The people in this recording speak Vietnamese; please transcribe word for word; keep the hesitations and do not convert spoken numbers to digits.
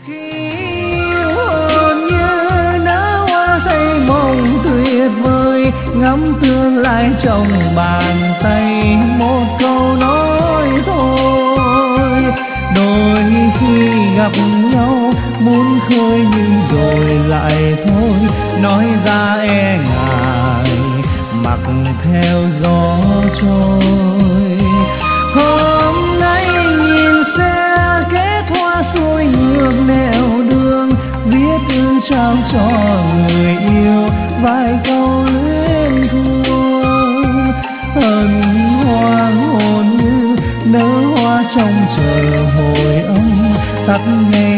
Khi hồn như nở hoa say mộng tuyệt vời, ngắm tương lai trong bàn tay, một câu nói thôi. Đôi khi gặp nhau muốn khơi nhưng rồi lại thôi, nói ra e ngại mặc theo gió trôi. Hôm nay nhìn xe kết hoa xuôi ngược nẻo đường, viết thư trao cho người yêu vài câu luyến thương. Hân hoang hồn như nở hoa trong chờ hồi âm, tắt ngay